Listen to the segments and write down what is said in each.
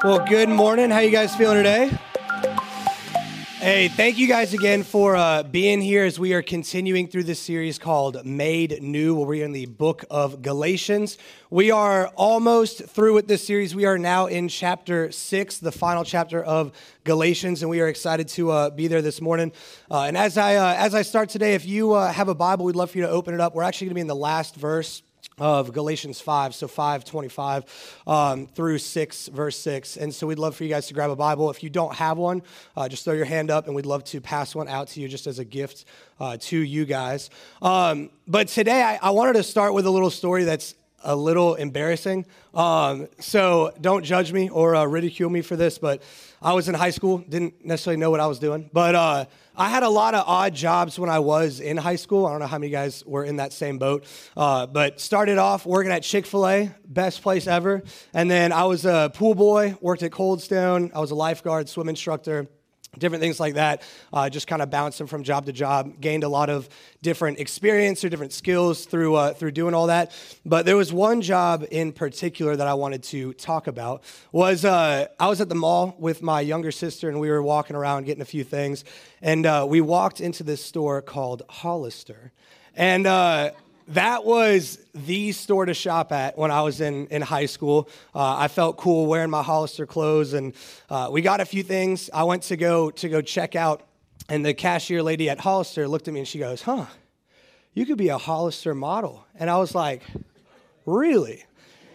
Well, good morning. How you guys feeling today? Hey, thank you guys again for being here as we are continuing through this series called Made New, where we're in the book of Galatians. We are almost through with this series. We are now in chapter 6, the final chapter of Galatians, and we are excited to be there this morning. And as I start today, if you have a Bible, we'd love for you to open it up. We're actually going to be in the last verse of Galatians 5, so 5:25 through 6, verse 6. And so we'd love for you guys to grab a Bible. If you don't have one, just throw your hand up, and we'd love to pass one out to you just as a gift to you guys. But today, I wanted to start with a little story that's a little embarrassing. So don't judge me or ridicule me for this, but I was in high school, didn't necessarily know what I was doing, but I had a lot of odd jobs when I was in high school. I don't know how many guys were in that same boat, but started off working at Chick-fil-A, best place ever. And then I was a pool boy, worked at Cold Stone. I was a lifeguard, swim instructor, different things like that, just kind of bouncing from job to job, gained a lot of different experience or different skills through doing all that. But there was one job in particular that I wanted to talk about. I was at the mall with my younger sister, and we were walking around getting a few things, and we walked into this store called Hollister. And that was the store to shop at when I was in high school. I felt cool wearing my Hollister clothes, and we got a few things. I went to go check out, and the cashier lady at Hollister looked at me, and she goes, you could be a Hollister model. And I was like, really?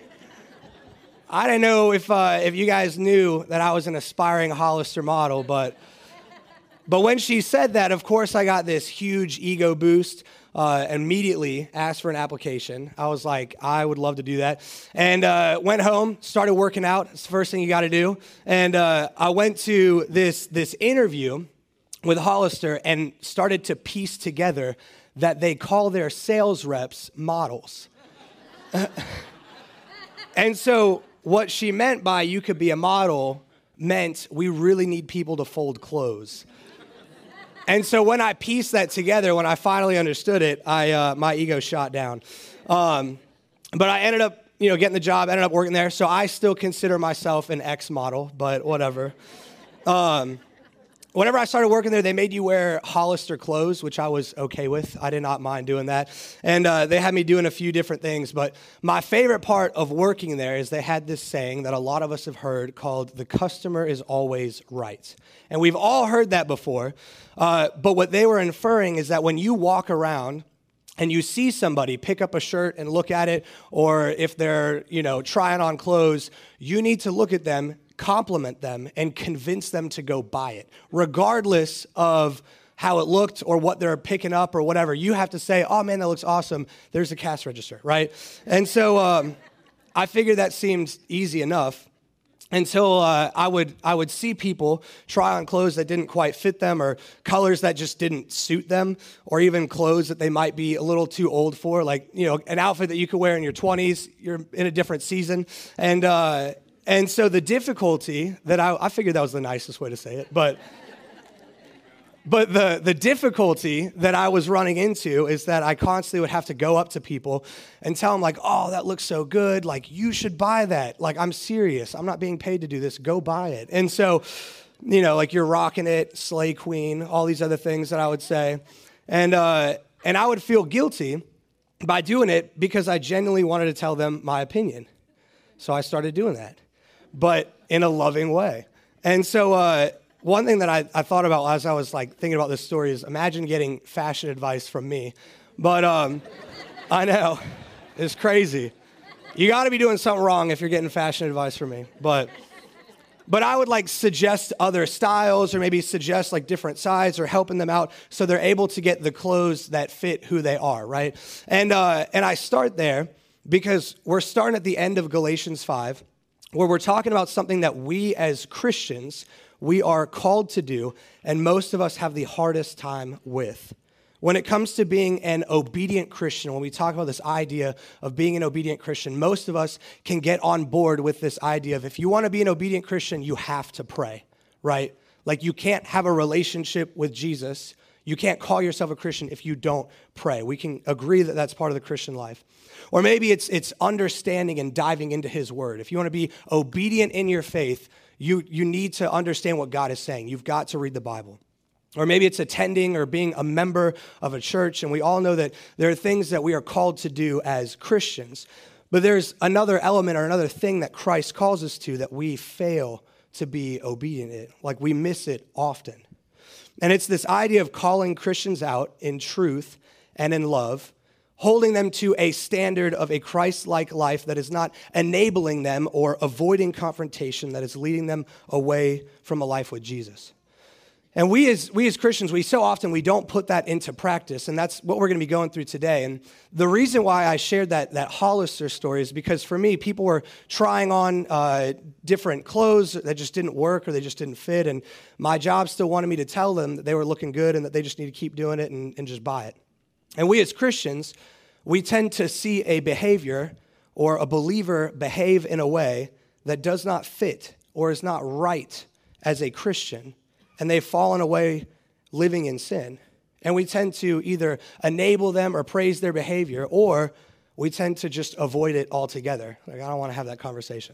I didn't know if you guys knew that I was an aspiring Hollister model, but when she said that, of course, I got this huge ego boost. Immediately asked for an application. I was like, I would love to do that. And went home, started working out. It's the first thing you got to do. And I went to this interview with Hollister and started to piece together that they call their sales reps models. And so what she meant by you could be a model meant we really need people to fold clothes. And so when I pieced that together, when I finally understood it, my ego shot down. But I ended up, getting the job, ended up working there. So I still consider myself an ex-model, but whatever. Whenever I started working there, they made you wear Hollister clothes, which I was okay with. I did not mind doing that. And they had me doing a few different things. But my favorite part of working there is they had this saying that a lot of us have heard called, the customer is always right. And we've all heard that before. But what they were inferring is that when you walk around and you see somebody pick up a shirt and look at it, or if they're, trying on clothes, you need to look at them, compliment them, and convince them to go buy it. Regardless of how it looked or what they're picking up or whatever, you have to say, oh man, that looks awesome. There's a cash register, right? And so I figured that seemed easy enough until I would see people try on clothes that didn't quite fit them, or colors that just didn't suit them, or even clothes that they might be a little too old for, like, an outfit that you could wear in your 20s, you're in a different season. And so the difficulty that I figured that was the nicest way to say it, but the difficulty that I was running into is that I constantly would have to go up to people and tell them, like, oh, that looks so good. Like, you should buy that. Like, I'm serious. I'm not being paid to do this. Go buy it. And so, like, you're rocking it, Slay Queen, all these other things that I would say. And I would feel guilty by doing it because I genuinely wanted to tell them my opinion. So I started doing that, but in a loving way. And so one thing that I thought about as I was thinking about this story is, imagine getting fashion advice from me. But I know, it's crazy. You got to be doing something wrong if you're getting fashion advice from me. But I would suggest other styles, or maybe suggest different size, or helping them out so they're able to get the clothes that fit who they are, right? And I start there because we're starting at the end of Galatians 5, where we're talking about something that we as Christians, we are called to do, and most of us have the hardest time with. When it comes to being an obedient Christian, when we talk about this idea of being an obedient Christian, most of us can get on board with this idea of, if you want to be an obedient Christian, you have to pray, right? You can't have a relationship with Jesus. You can't call yourself a Christian if you don't pray. We can agree that that's part of the Christian life. Or maybe it's understanding and diving into his word. If you want to be obedient in your faith, you need to understand what God is saying. You've got to read the Bible. Or maybe it's attending or being a member of a church. And we all know that there are things that we are called to do as Christians. But there's another element or another thing that Christ calls us to that we fail to be obedient in. Like we miss it often. And it's this idea of calling Christians out in truth and in love, holding them to a standard of a Christ-like life that is not enabling them or avoiding confrontation, that is leading them away from a life with Jesus. And we as Christians, we don't put that into practice, and that's what we're going to be going through today. And the reason why I shared that Hollister story is because for me, people were trying on different clothes that just didn't work or they just didn't fit, and my job still wanted me to tell them that they were looking good and that they just need to keep doing it and just buy it. And we as Christians, we tend to see a behavior or a believer behave in a way that does not fit or is not right as a Christian, and they've fallen away living in sin. And we tend to either enable them or praise their behavior, or we tend to just avoid it altogether. Like, I don't want to have that conversation.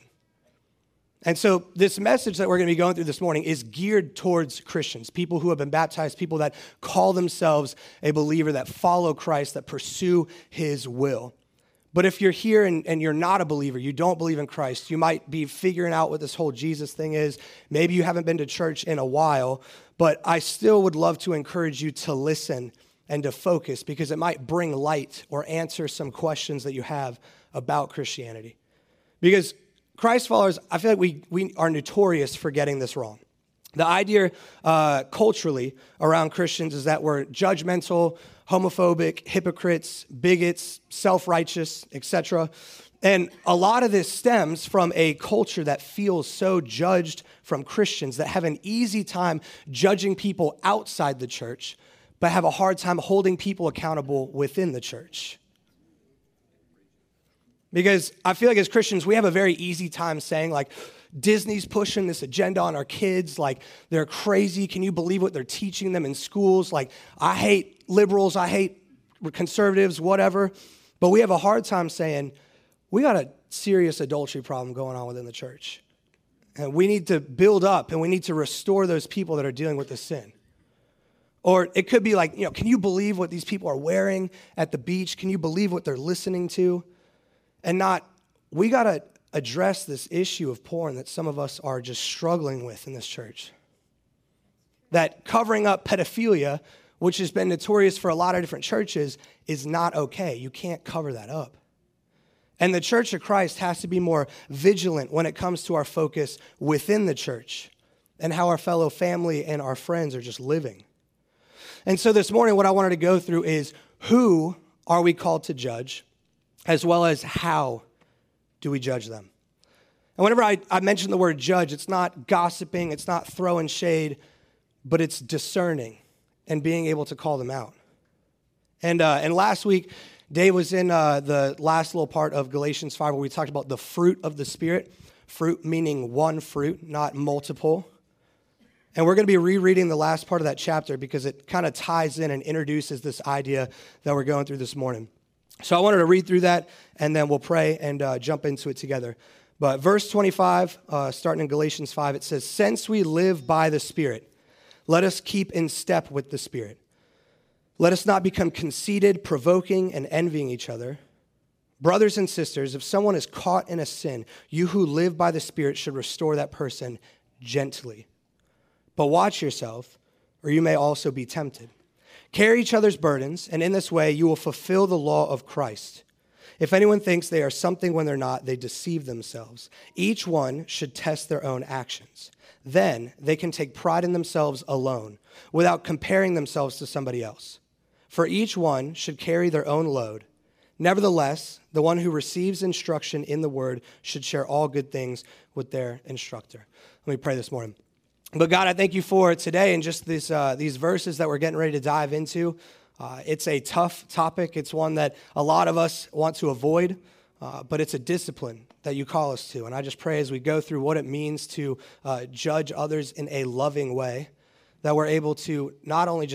And so this message that we're going to be going through this morning is geared towards Christians, people who have been baptized, people that call themselves a believer, that follow Christ, that pursue his will. But if you're here and you're not a believer, you don't believe in Christ, you might be figuring out what this whole Jesus thing is. Maybe you haven't been to church in a while, but I still would love to encourage you to listen and to focus, because it might bring light or answer some questions that you have about Christianity. Because Christ followers, I feel like we are notorious for getting this wrong. The idea culturally around Christians is that we're judgmental, homophobic, hypocrites, bigots, self-righteous, etc. And a lot of this stems from a culture that feels so judged from Christians, that have an easy time judging people outside the church, but have a hard time holding people accountable within the church. Because I feel like as Christians, we have a very easy time saying, like, Disney's pushing this agenda on our kids, like, they're crazy. Can you believe what they're teaching them in schools? Like, I hate liberals, I hate conservatives, whatever. But we have a hard time saying, we got a serious adultery problem going on within the church. And we need to build up and we need to restore those people that are dealing with the sin. Or it could be like, can you believe what these people are wearing at the beach? Can you believe what they're listening to? And not, we got to address this issue of porn that some of us are just struggling with in this church. That covering up pedophilia, which has been notorious for a lot of different churches, is not okay. You can't cover that up. And the Church of Christ has to be more vigilant when it comes to our focus within the church and how our fellow family and our friends are just living. And so this morning, what I wanted to go through is, who are we called to judge, as well as how do we judge them? And whenever I mention the word judge, it's not gossiping, it's not throwing shade, but it's discerning and being able to call them out. And last week, Dave was in the last little part of Galatians 5 where we talked about the fruit of the Spirit, fruit meaning one fruit, not multiple. And we're going to be rereading the last part of that chapter because it kind of ties in and introduces this idea that we're going through this morning. So I wanted to read through that, and then we'll pray and jump into it together. But verse 25, starting in Galatians 5, it says, "Since we live by the Spirit, let us keep in step with the Spirit. Let us not become conceited, provoking, and envying each other. Brothers and sisters, if someone is caught in a sin, you who live by the Spirit should restore that person gently. But watch yourself, or you may also be tempted. Carry each other's burdens, and in this way you will fulfill the law of Christ. If anyone thinks they are something when they're not, they deceive themselves. Each one should test their own actions. Then they can take pride in themselves alone, without comparing themselves to somebody else. For each one should carry their own load. Nevertheless, the one who receives instruction in the word should share all good things with their instructor." Let me pray this morning. But God, I thank you for today and just these verses that we're getting ready to dive into. It's a tough topic. It's one that a lot of us want to avoid, but it's a discipline that you call us to. And I just pray as we go through what it means to judge others in a loving way, that we're able to not only just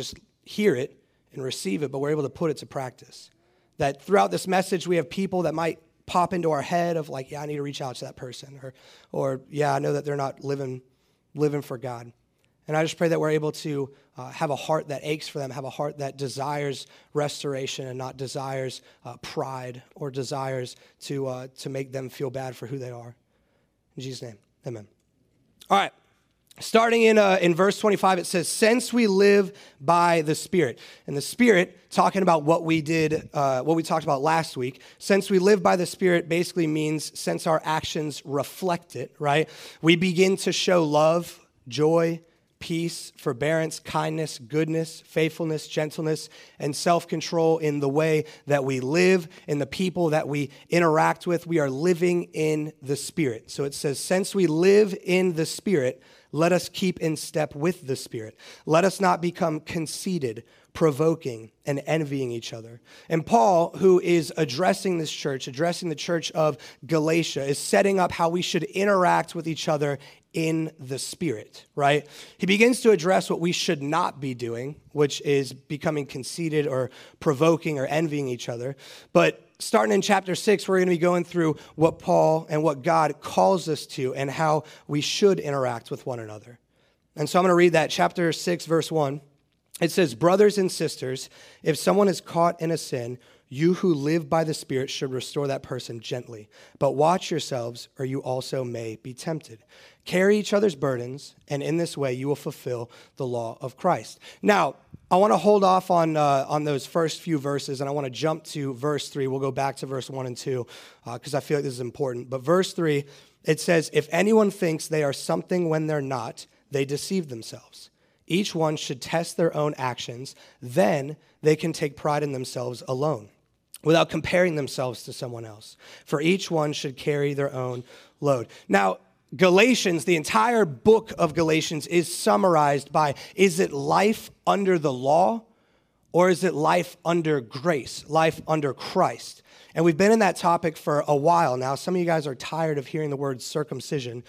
hear it and receive it, but we're able to put it to practice. That throughout this message, we have people that might pop into our head of like, yeah, I need to reach out to that person, or yeah, I know that they're not living for God. And I just pray that we're able to have a heart that aches for them, have a heart that desires restoration and not desires pride or desires to make them feel bad for who they are. In Jesus' name, amen. All right. Starting in verse 25, it says, since we live by the Spirit. And the Spirit, talking about what we talked about last week, since we live by the Spirit basically means since our actions reflect it, right? We begin to show love, joy, peace, forbearance, kindness, goodness, faithfulness, gentleness, and self-control in the way that we live, in the people that we interact with. We are living in the Spirit. So it says, since we live in the Spirit, let us keep in step with the Spirit. Let us not become conceited, provoking, and envying each other. And Paul, who is addressing this church, addressing the church of Galatia, is setting up how we should interact with each other in the Spirit, right? He begins to address what we should not be doing, which is becoming conceited or provoking or envying each other. But starting in chapter 6, we're going to be going through what Paul and what God calls us to and how we should interact with one another. And so I'm going to read that, chapter 6, verse 1. It says, brothers and sisters, if someone is caught in a sin, you who live by the Spirit should restore that person gently. But watch yourselves, or you also may be tempted. Carry each other's burdens, and in this way you will fulfill the law of Christ. Now, I want to hold off on those first few verses, and I want to jump to verse 3. We'll go back to verse 1 and 2 because I feel like this is important. But verse 3, it says, if anyone thinks they are something when they're not, they deceive themselves. Each one should test their own actions. Then they can take pride in themselves alone, without comparing themselves to someone else. For each one should carry their own load. Now, Galatians, the entire book of Galatians is summarized by, is it life under the law or is it life under grace, life under Christ? And we've been in that topic for a while now. Some of you guys are tired of hearing the word circumcision.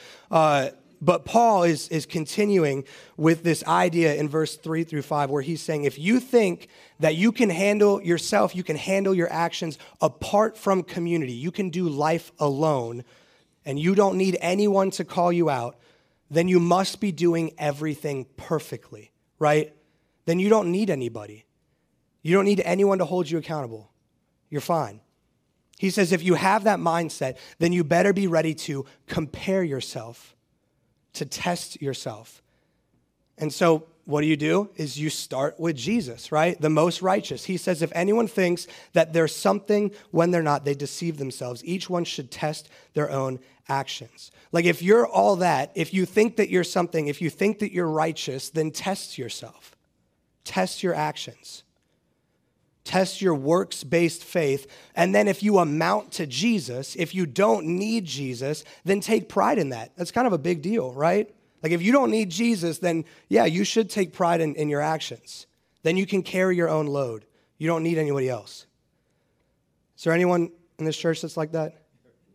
But Paul is continuing with this idea in verse 3 through 5 where he's saying, if you think that you can handle yourself, you can handle your actions apart from community, you can do life alone, and you don't need anyone to call you out, then you must be doing everything perfectly, right? Then you don't need anybody. You don't need anyone to hold you accountable. You're fine. He says if you have that mindset, then you better be ready to compare yourself, to test yourself. And so what do? Is you start with Jesus, right? The most righteous. He says if anyone thinks that there's something when they're not, they deceive themselves. Each one should test their own actions. Like if you're all that, if you think that you're something, if you think that you're righteous, then test yourself. Test your actions. Test your works-based faith. And then if you amount to Jesus, if you don't need Jesus, then take pride in that. That's kind of a big deal, right? Like if you don't need Jesus, then yeah, you should take pride in your actions. Then you can carry your own load. You don't need anybody else. Is there anyone in this church that's like that?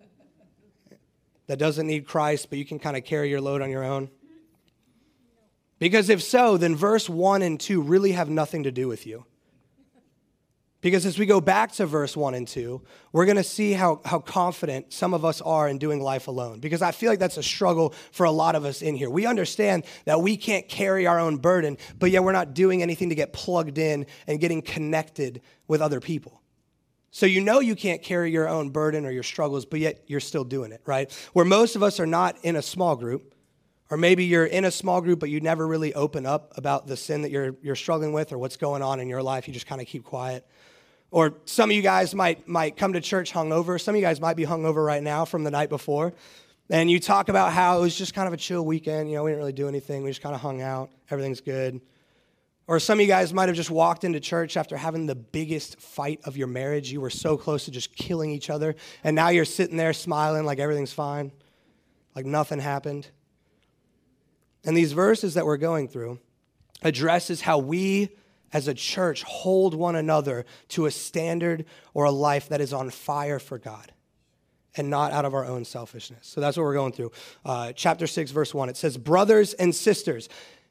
That doesn't need Christ, but you can kind of carry your load on your own? Because if so, then verse 1 and 2 really have nothing to do with you. Because as we go back to verse 1 and 2, we're going to see how confident some of us are in doing life alone. Because I feel like that's a struggle for a lot of us in here. We understand that we can't carry our own burden, but yet we're not doing anything to get plugged in and getting connected with other people. So you know you can't carry your own burden or your struggles, but yet you're still doing it, right? Where most of us are not in a small group, or maybe you're in a small group, but you never really open up about the sin that you're struggling with or what's going on in your life. You just kind of keep quiet. Or some of you guys might come to church hungover. Some of you guys might be hungover right now from the night before. And you talk about how it was just kind of a chill weekend. You know, we didn't really do anything. We just kind of hung out. Everything's good. Or some of you guys might have just walked into church after having the biggest fight of your marriage. You were so close to just killing each other. And now you're sitting there smiling like everything's fine, like nothing happened. And these verses that we're going through addresses how we as a church hold one another to a standard or a life that is on fire for God and not out of our own selfishness. So that's what we're going through. Chapter 6, verse 1, it says, brothers and sisters.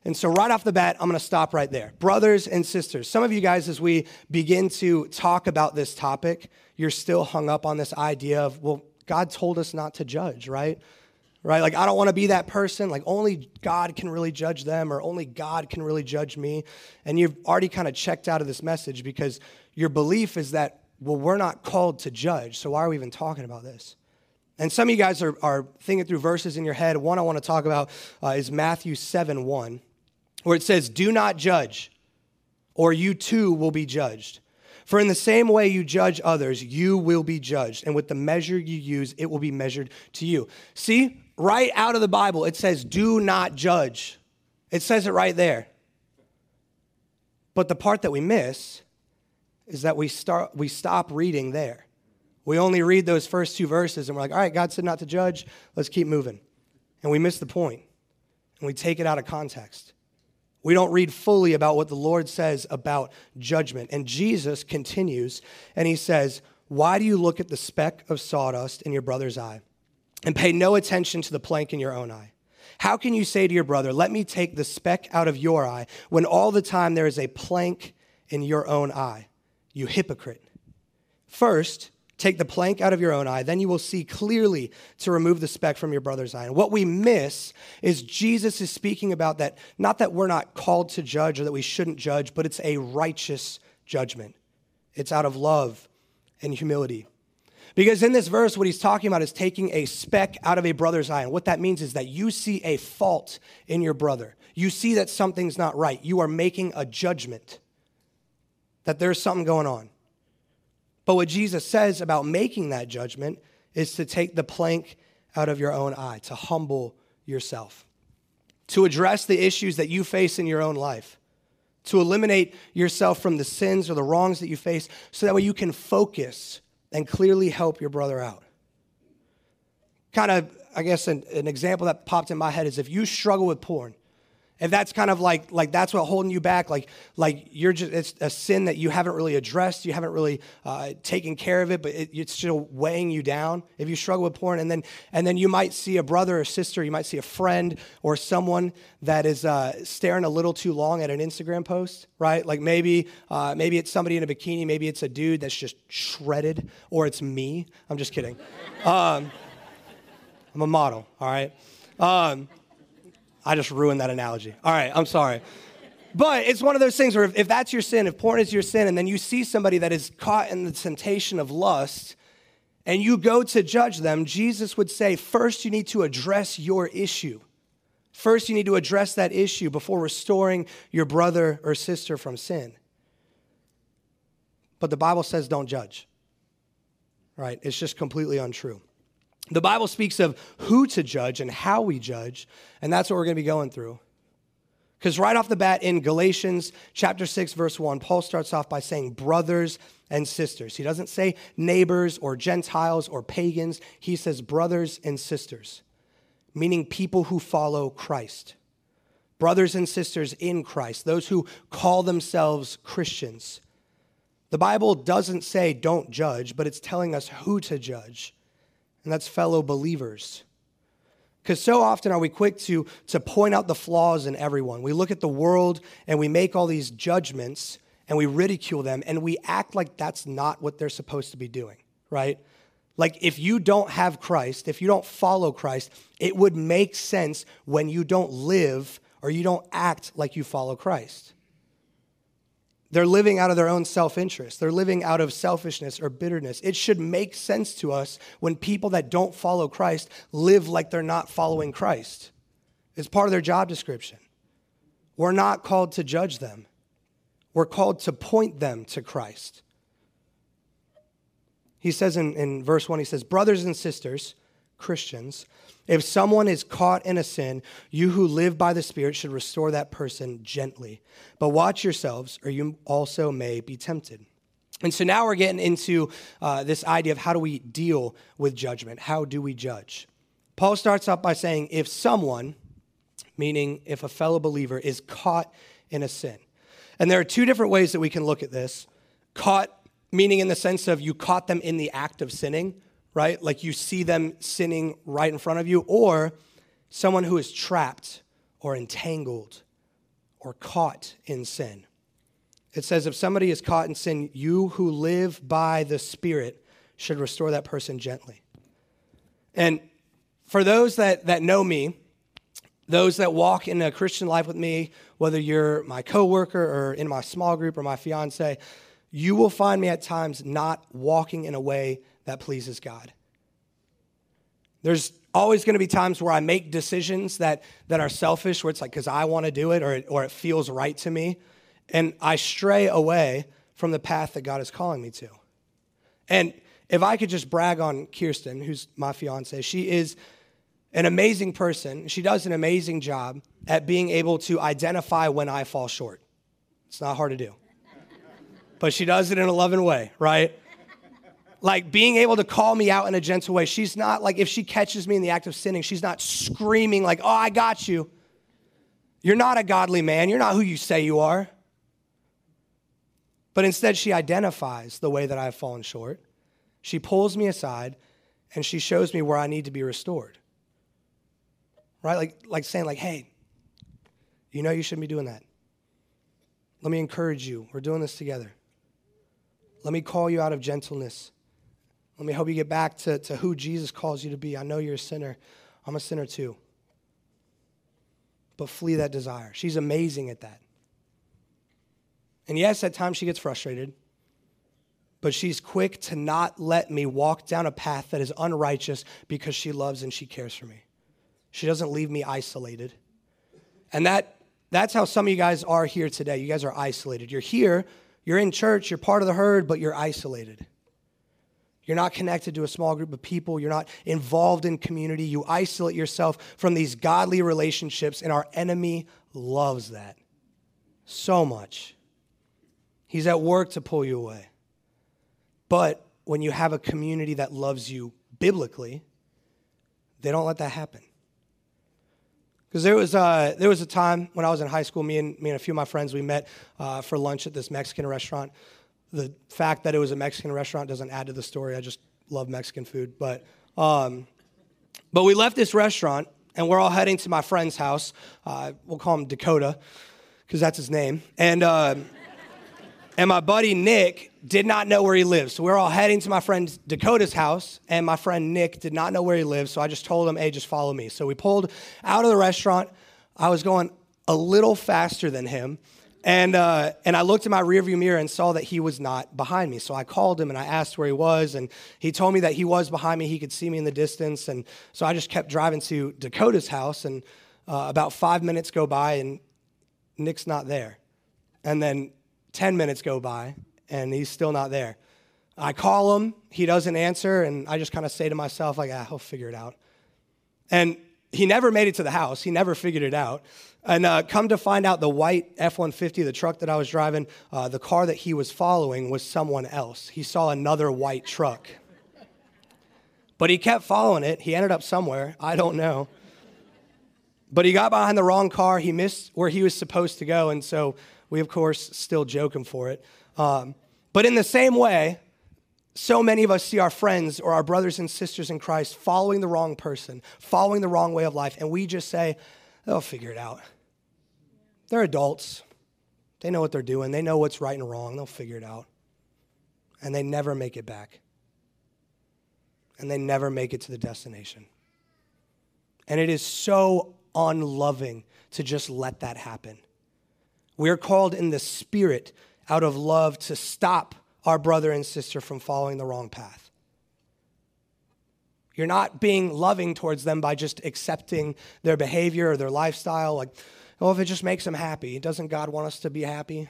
And so right off the bat, I'm going to stop right there. Brothers and sisters, some of you guys, as we begin to talk about this topic, you're still hung up on this idea of, well, God told us not to judge, right? Right? Like, I don't want to be that person. Like, only God can really judge them, or only God can really judge me. And you've already kind of checked out of this message because your belief is that, well, we're not called to judge, so why are we even talking about this? And some of you guys are thinking through verses in your head. One I want to talk about is Matthew 7:1, where it says, "Do not judge, or you too will be judged. For in the same way you judge others, you will be judged. And with the measure you use, it will be measured to you." See, right out of the Bible, it says, do not judge. It says it right there. But the part that we miss is that we stop reading there. We only read those first two verses, and we're like, all right, God said not to judge. Let's keep moving. And we miss the point, and we take it out of context. We don't read fully about what the Lord says about judgment. And Jesus continues, and he says, "Why do you look at the speck of sawdust in your brother's eye and pay no attention to the plank in your own eye? How can you say to your brother, 'Let me take the speck out of your eye,' when all the time there is a plank in your own eye? You hypocrite. First, take the plank out of your own eye, then you will see clearly to remove the speck from your brother's eye." And what we miss is Jesus is speaking about that, not that we're not called to judge or that we shouldn't judge, but it's a righteous judgment. It's out of love and humility. Because in this verse, what he's talking about is taking a speck out of a brother's eye. And what that means is that you see a fault in your brother. You see that something's not right. You are making a judgment that there's something going on. But what Jesus says about making that judgment is to take the plank out of your own eye, to humble yourself, to address the issues that you face in your own life, to eliminate yourself from the sins or the wrongs that you face so that way you can focus and clearly help your brother out. Kind of, I guess, an example that popped in my head is if you struggle with porn, if that's kind of like that's what holding you back, like you're just, it's a sin that you haven't really addressed, you haven't really taken care of it, but it's still weighing you down. If you struggle with porn, and then you might see a brother or sister, you might see a friend or someone that is staring a little too long at an Instagram post, right? Like maybe it's somebody in a bikini, maybe it's a dude that's just shredded, or it's me. I'm just kidding. I'm a model, all right? I just ruined that analogy. All right, I'm sorry. But it's one of those things where if that's your sin, if porn is your sin, and then you see somebody that is caught in the temptation of lust, and you go to judge them, Jesus would say, first you need to address your issue. First you need to address that issue before restoring your brother or sister from sin. But the Bible says don't judge, right? It's just completely untrue. The Bible speaks of who to judge and how we judge, and that's what we're going to be going through. Because right off the bat in Galatians chapter 6, verse 1, Paul starts off by saying brothers and sisters. He doesn't say neighbors or Gentiles or pagans. He says brothers and sisters, meaning people who follow Christ. Brothers and sisters in Christ, those who call themselves Christians. The Bible doesn't say don't judge, but it's telling us who to judge. And that's fellow believers. Because so often are we quick to point out the flaws in everyone. We look at the world and we make all these judgments and we ridicule them and we act like that's not what they're supposed to be doing, right? Like if you don't have Christ, if you don't follow Christ, it would make sense when you don't live or you don't act like you follow Christ. They're living out of their own self-interest. They're living out of selfishness or bitterness. It should make sense to us when people that don't follow Christ live like they're not following Christ. It's part of their job description. We're not called to judge them. We're called to point them to Christ. He says in verse 1, he says, brothers and sisters, Christians, if someone is caught in a sin, you who live by the Spirit should restore that person gently. But watch yourselves, or you also may be tempted. And so now we're getting into this idea of how do we deal with judgment? How do we judge? Paul starts off by saying, if someone, meaning if a fellow believer, is caught in a sin. And there are two different ways that we can look at this. Caught, meaning in the sense of you caught them in the act of sinning, right? Like you see them sinning right in front of you, or someone who is trapped or entangled or caught in sin. It says if somebody is caught in sin, you who live by the Spirit should restore that person gently. And for those that know me, those that walk in a Christian life with me, whether you're my coworker or in my small group or my fiance, you will find me at times not walking in a way that pleases God. There's always going to be times where I make decisions that are selfish, where it's like because I want to do it or it feels right to me, and I stray away from the path that God is calling me to. And if I could just brag on Kirsten, who's my fiance, she is an amazing person. She does an amazing job at being able to identify when I fall short. It's not hard to do. But she does it in a loving way, right? Like being able to call me out in a gentle way. She's not like, if she catches me in the act of sinning, she's not screaming like, oh, I got you. You're not a godly man. You're not who you say you are. But instead, she identifies the way that I've fallen short. She pulls me aside and she shows me where I need to be restored. Right? Like saying like, hey, you know you shouldn't be doing that. Let me encourage you. We're doing this together. Let me call you out of gentleness. Let me help you get back to who Jesus calls you to be. I know you're a sinner. I'm a sinner too. But flee that desire. She's amazing at that. And yes, at times she gets frustrated, but she's quick to not let me walk down a path that is unrighteous because she loves and she cares for me. She doesn't leave me isolated. And that's how some of you guys are here today. You guys are isolated. You're here, you're in church, you're part of the herd, but you're isolated. You're not connected to a small group of people. You're not involved in community. You isolate yourself from these godly relationships, and our enemy loves that so much. He's at work to pull you away. But when you have a community that loves you biblically, they don't let that happen. Because there was a time when I was in high school, me and a few of my friends, we met for lunch at this Mexican restaurant. The fact that it was a Mexican restaurant doesn't add to the story. I just love Mexican food. But we left this restaurant, and we're all heading to my friend's house. We'll call him Dakota, because that's his name. And my buddy Nick did not know where he lived. So we're all heading to my friend Dakota's house, and my friend Nick did not know where he lived. So I just told him, hey, just follow me. So we pulled out of the restaurant. I was going a little faster than him. And I looked in my rearview mirror and saw that he was not behind me. So I called him and I asked where he was, and he told me that he was behind me. He could see me in the distance. And so I just kept driving to Dakota's house, and about 5 minutes go by, and Nick's not there. And then 10 minutes go by, and he's still not there. I call him, he doesn't answer, and I just kind of say to myself, like, he'll figure it out. And he never made it to the house. He never figured it out. And come to find out, the white F-150, the truck that I was driving, the car that he was following was someone else. He saw another white truck. But he kept following it. He ended up somewhere. I don't know. But he got behind the wrong car. He missed where he was supposed to go, and so we, of course, still joke him for it. But in the same way, so many of us see our friends or our brothers and sisters in Christ following the wrong person, following the wrong way of life, and we just say, they'll figure it out. They're adults. They know what they're doing. They know what's right and wrong. They'll figure it out. And they never make it back. And they never make it to the destination. And it is so unloving to just let that happen. We're called in the Spirit, out of love, to stop our brother and sister from following the wrong path. You're not being loving towards them by just accepting their behavior or their lifestyle. Like, oh, if it just makes them happy. Doesn't God want us to be happy?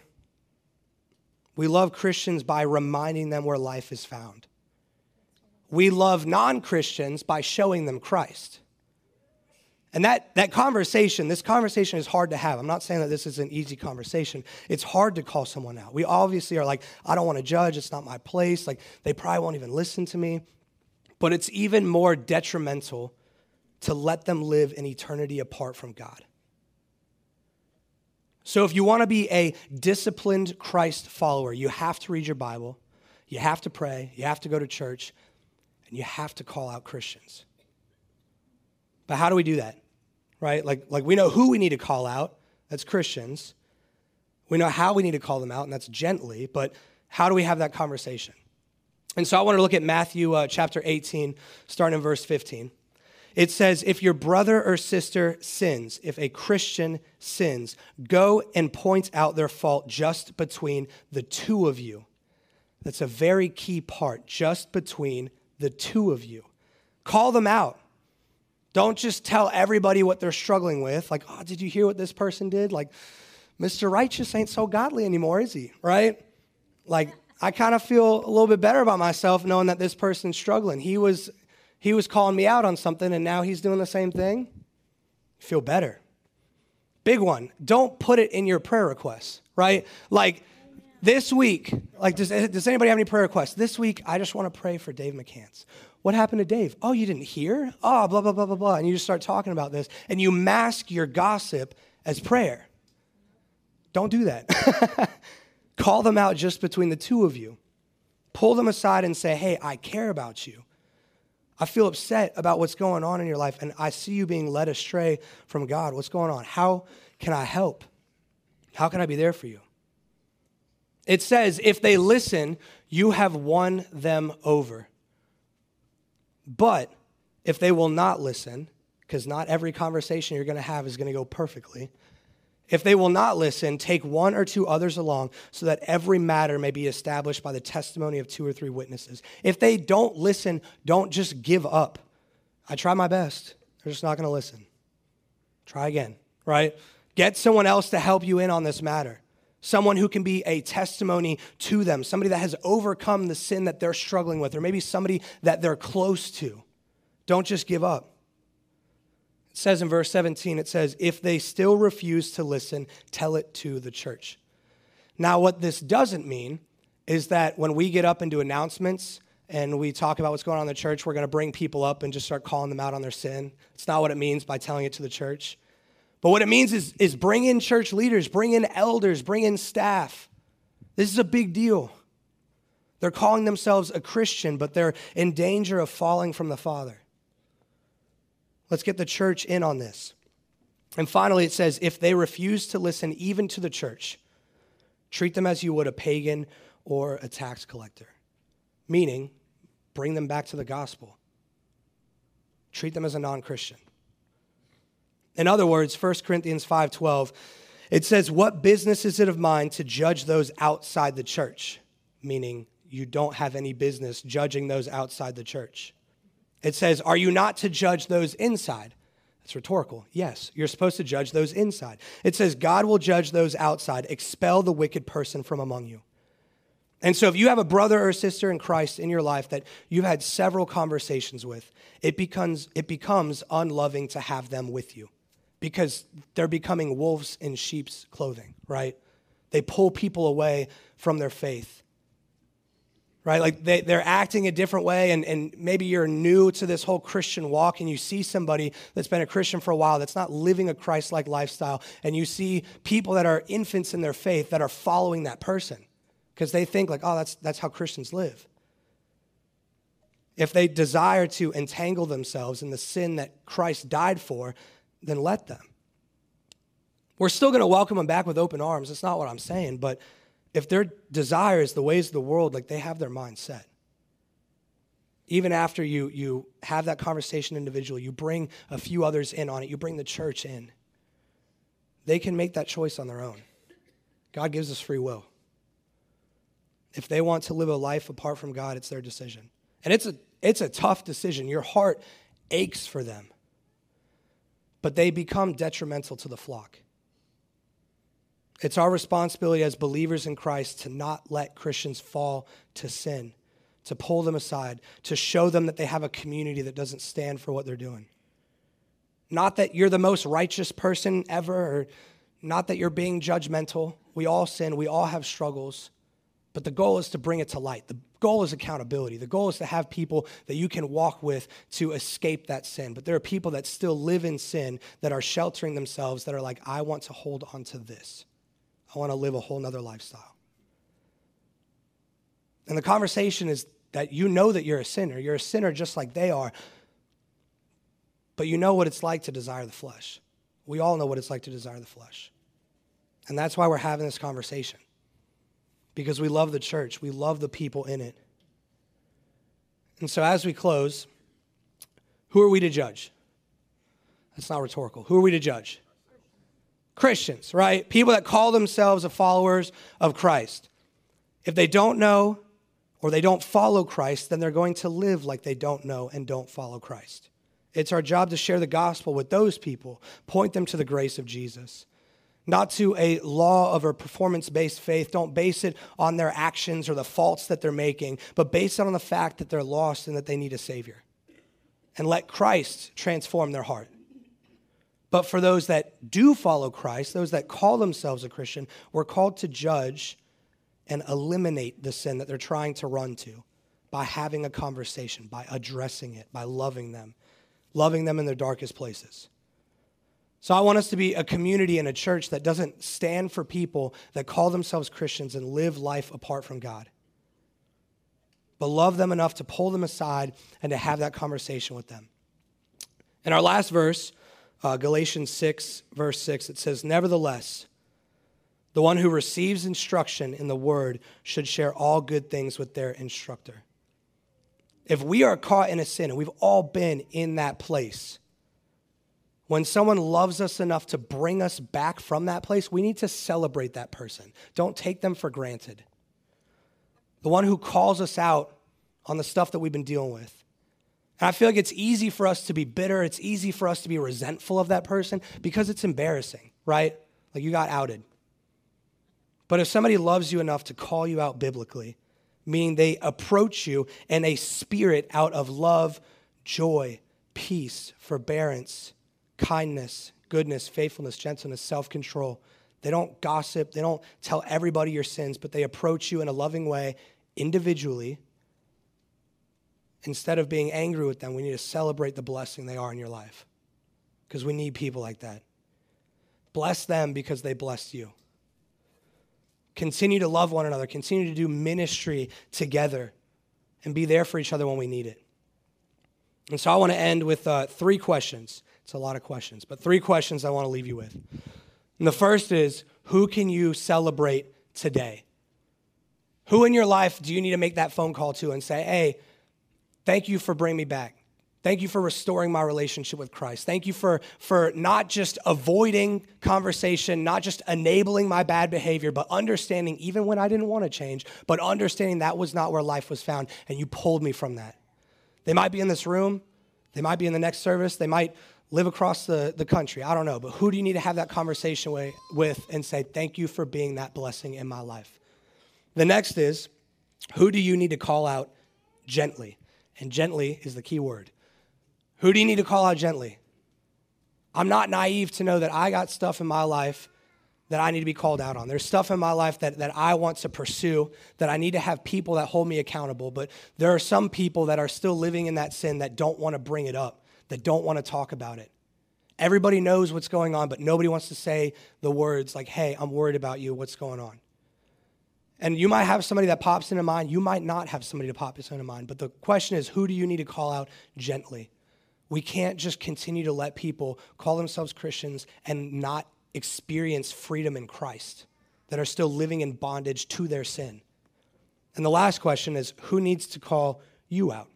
We love Christians by reminding them where life is found. We love non-Christians by showing them Christ. And this conversation is hard to have. I'm not saying that this is an easy conversation. It's hard to call someone out. We obviously are like, I don't want to judge. It's not my place. Like, they probably won't even listen to me. But it's even more detrimental to let them live an eternity apart from God. So if you want to be a disciplined Christ follower, you have to read your Bible, you have to pray, you have to go to church, and you have to call out Christians. But how do we do that? Right? Like we know who we need to call out, that's Christians. We know how we need to call them out, and that's gently, but how do we have that conversation? And so I want to look at Matthew chapter 18, starting in verse 15. It says, if your brother or sister sins, if a Christian sins, go and point out their fault just between the two of you. That's a very key part, just between the two of you. Call them out. Don't just tell everybody what they're struggling with. Like, oh, did you hear what this person did? Like, Mr. Righteous ain't so godly anymore, is he? Right? Like, I kind of feel a little bit better about myself knowing that this person's struggling. He was calling me out on something, and now he's doing the same thing. Feel better. Big one. Don't put it in your prayer requests, right? Like, this week, like, does anybody have any prayer requests? This week, I just want to pray for Dave McCants. What happened to Dave? Oh, you didn't hear? Oh, blah, blah, blah, blah, blah. And you just start talking about this, and you mask your gossip as prayer. Don't do that. Call them out just between the two of you. Pull them aside and say, hey, I care about you. I feel upset about what's going on in your life, and I see you being led astray from God. What's going on? How can I help? How can I be there for you? It says, if they listen, you have won them over. But if they will not listen, because not every conversation you're going to have is going to go perfectly, if they will not listen, take one or two others along so that every matter may be established by the testimony of two or three witnesses. If they don't listen, don't just give up. I try my best. They're just not going to listen. Try again, right? Get someone else to help you in on this matter. Someone who can be a testimony to them. Somebody that has overcome the sin that they're struggling with, or maybe somebody that they're close to. Don't just give up. It says in verse 17, it says, if they still refuse to listen, tell it to the church. Now, what this doesn't mean is that when we get up and do announcements and we talk about what's going on in the church, we're going to bring people up and just start calling them out on their sin. It's not what it means by telling it to the church. But what it means is bring in church leaders, bring in elders, bring in staff. This is a big deal. They're calling themselves a Christian, but they're in danger of falling from the Father. Let's get the church in on this. And finally, it says, if they refuse to listen even to the church, treat them as you would a pagan or a tax collector. Meaning, bring them back to the gospel. Treat them as a non-Christian. In other words, 1 Corinthians 5:12, it says, what business is it of mine to judge those outside the church? Meaning, you don't have any business judging those outside the church. It says, are you not to judge those inside? That's rhetorical. Yes, you're supposed to judge those inside. It says, God will judge those outside. Expel the wicked person from among you. And so if you have a brother or sister in Christ in your life that you've had several conversations with, it becomes unloving to have them with you because they're becoming wolves in sheep's clothing, right? They pull people away from their faith. Right? Like they're acting a different way, and maybe you're new to this whole Christian walk, and you see somebody that's been a Christian for a while that's not living a Christ-like lifestyle, and you see people that are infants in their faith that are following that person because they think like, oh, that's how Christians live. If they desire to entangle themselves in the sin that Christ died for, then let them. We're still going to welcome them back with open arms. That's not what I'm saying, but if their desire is the ways of the world, like they have their mind set. Even after you have that conversation individually, you bring a few others in on it, you bring the church in. They can make that choice on their own. God gives us free will. If they want to live a life apart from God, it's their decision. And it's a tough decision. Your heart aches for them. But they become detrimental to the flock. It's our responsibility as believers in Christ to not let Christians fall to sin, to pull them aside, to show them that they have a community that doesn't stand for what they're doing. Not that you're the most righteous person ever, or not that you're being judgmental. We all sin. We all have struggles. But the goal is to bring it to light. The goal is accountability. The goal is to have people that you can walk with to escape that sin. But there are people that still live in sin that are sheltering themselves, that are like, I want to hold on to this. I want to live a whole nother lifestyle. And the conversation is that you know that you're a sinner. You're a sinner just like they are. But you know what it's like to desire the flesh. We all know what it's like to desire the flesh. And that's why we're having this conversation. Because we love the church. We love the people in it. And so as we close, who are we to judge? That's not rhetorical. Who are we to judge? Christians, right? People that call themselves followers of Christ. If they don't know or they don't follow Christ, then they're going to live like they don't know and don't follow Christ. It's our job to share the gospel with those people, point them to the grace of Jesus. Not to a law of a performance-based faith. Don't base it on their actions or the faults that they're making, but base it on the fact that they're lost and that they need a Savior. And let Christ transform their heart. But for those that do follow Christ, those that call themselves a Christian, we're called to judge and eliminate the sin that they're trying to run to by having a conversation, by addressing it, by loving them in their darkest places. So I want us to be a community and a church that doesn't stand for people that call themselves Christians and live life apart from God, but love them enough to pull them aside and to have that conversation with them. In our last verse, Galatians 6, verse 6, it says, "Nevertheless, the one who receives instruction in the word should share all good things with their instructor." If we are caught in a sin, and we've all been in that place, when someone loves us enough to bring us back from that place, we need to celebrate that person. Don't take them for granted. The one who calls us out on the stuff that we've been dealing with. And I feel like it's easy for us to be bitter. It's easy for us to be resentful of that person because it's embarrassing, right? Like you got outed. But if somebody loves you enough to call you out biblically, meaning they approach you in a spirit out of love, joy, peace, forbearance, kindness, goodness, faithfulness, gentleness, self-control. They don't gossip. They don't tell everybody your sins, but they approach you in a loving way individually. Instead of being angry with them, we need to celebrate the blessing they are in your life because we need people like that. Bless them because they blessed you. Continue to love one another. Continue to do ministry together and be there for each other when we need it. And so I want to end with 3 questions. It's a lot of questions, but 3 questions I want to leave you with. And the first is, who can you celebrate today? Who in your life do you need to make that phone call to and say, hey, thank you for bringing me back. Thank you for restoring my relationship with Christ. Thank you for not just avoiding conversation, not just enabling my bad behavior, but understanding even when I didn't want to change, but understanding that was not where life was found, and you pulled me from that. They might be in this room. They might be in the next service. They might live across the country. I don't know. But who do you need to have that conversation with and say, thank you for being that blessing in my life? The next is, who do you need to call out gently? And gently is the key word. Who do you need to call out gently? I'm not naive to know that I got stuff in my life that I need to be called out on. There's stuff in my life that I want to pursue, that I need to have people that hold me accountable. But there are some people that are still living in that sin that don't want to bring it up, that don't want to talk about it. Everybody knows what's going on, but nobody wants to say the words like, hey, I'm worried about you, what's going on? And you might have somebody that pops into mind. You might not have somebody to pop into mind. But the question is, who do you need to call out gently? We can't just continue to let people call themselves Christians and not experience freedom in Christ, that are still living in bondage to their sin. And the last question is, who needs to call you out?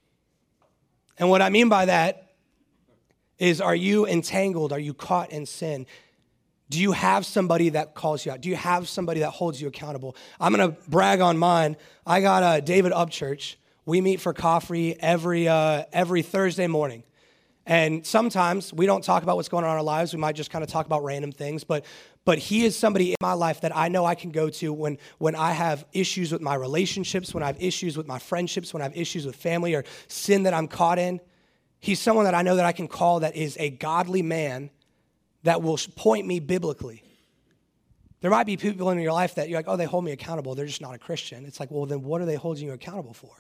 And what I mean by that is, are you entangled? Are you caught in sin? Do you have somebody that calls you out? Do you have somebody that holds you accountable? I'm going to brag on mine. I got David Upchurch. We meet for coffee every Thursday morning. And sometimes we don't talk about what's going on in our lives. We might just kind of talk about random things. But he is somebody in my life that I know I can go to when I have issues with my relationships, when I have issues with my friendships, when I have issues with family or sin that I'm caught in. He's someone that I know that I can call that is a godly man that will point me biblically. There might be people in your life that you're like, oh, they hold me accountable. They're just not a Christian. It's like, well, then what are they holding you accountable for?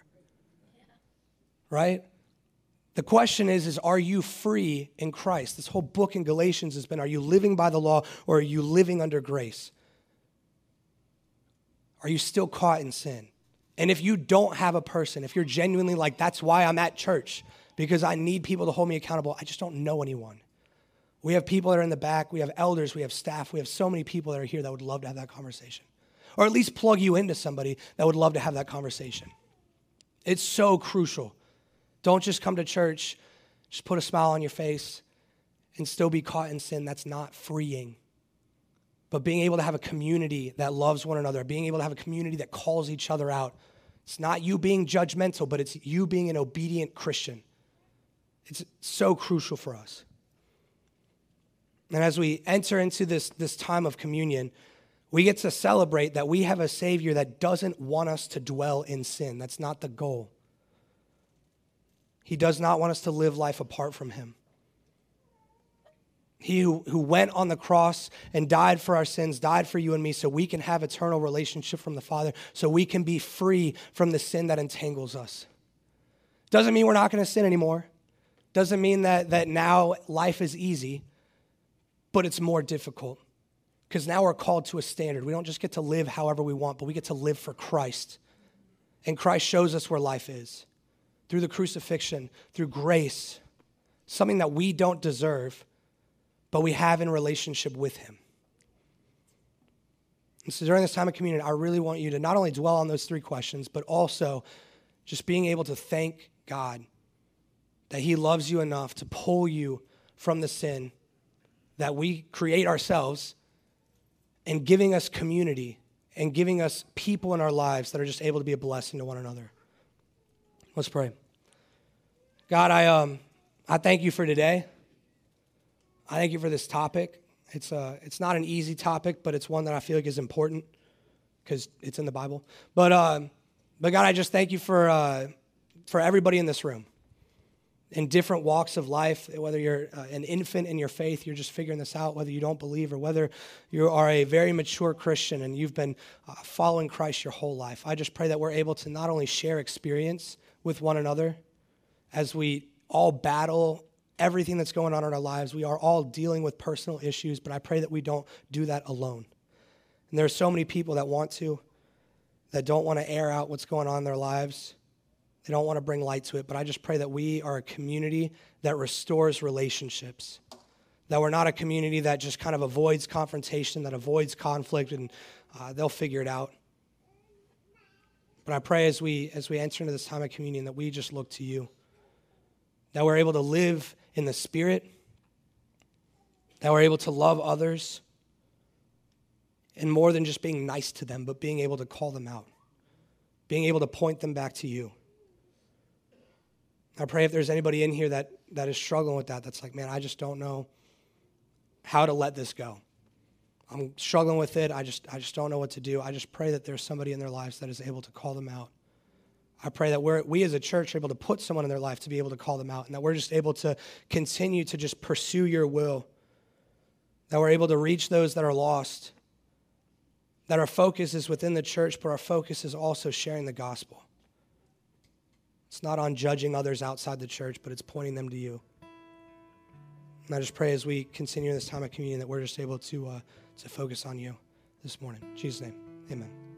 Right? The question is are you free in Christ? This whole book in Galatians has been, are you living by the law or are you living under grace? Are you still caught in sin? And if you don't have a person, if you're genuinely like, that's why I'm at church, because I need people to hold me accountable, I just don't know anyone. We have people that are in the back. We have elders. We have staff. We have so many people that are here that would love to have that conversation. Or at least plug you into somebody that would love to have that conversation. It's so crucial. Don't just come to church, just put a smile on your face, and still be caught in sin. That's not freeing. But being able to have a community that loves one another, being able to have a community that calls each other out. It's not you being judgmental, but it's you being an obedient Christian. It's so crucial for us. And as we enter into this time of communion, we get to celebrate that we have a Savior that doesn't want us to dwell in sin. That's not the goal. He does not want us to live life apart from him. He who went on the cross and died for our sins, died for you and me so we can have eternal relationship from the Father, so we can be free from the sin that entangles us. Doesn't mean we're not going to sin anymore. Doesn't mean that now life is easy, but it's more difficult. Because now we're called to a standard. We don't just get to live however we want, but we get to live for Christ. And Christ shows us where life is. Through the crucifixion, through grace, something that we don't deserve, but we have in relationship with him. And so during this time of communion, I really want you to not only dwell on those three questions, but also just being able to thank God that he loves you enough to pull you from the sin that we create ourselves and giving us community and giving us people in our lives that are just able to be a blessing to one another. Let's pray. God, I thank you for today. I thank you for this topic. It's not an easy topic, but it's one that I feel like is important because it's in the Bible. But God, I just thank you for everybody in this room in different walks of life, whether you're an infant in your faith, you're just figuring this out, whether you don't believe, or whether you are a very mature Christian and you've been following Christ your whole life. I just pray that we're able to not only share experience with one another as we all battle everything that's going on in our lives. We are all dealing with personal issues, but I pray that we don't do that alone. And there are so many people that don't want to air out what's going on in their lives. They don't want to bring light to it, but I just pray that we are a community that restores relationships, that we're not a community that just kind of avoids confrontation, that avoids conflict, and they'll figure it out. But I pray as we enter into this time of communion that we just look to you, that we're able to live in the Spirit, that we're able to love others, and more than just being nice to them, but being able to call them out, being able to point them back to you. I pray if there's anybody in here that is struggling with that's like, man, I just don't know how to let this go. I'm struggling with it. I just don't know what to do. I just pray that there's somebody in their lives that is able to call them out. I pray that we as a church are able to put someone in their life to be able to call them out, and that we're just able to continue to just pursue your will, that we're able to reach those that are lost, that our focus is within the church, but our focus is also sharing the gospel. It's not on judging others outside the church, but it's pointing them to you. And I just pray as we continue this time of communion that we're just able to focus on you this morning. In Jesus' name, amen.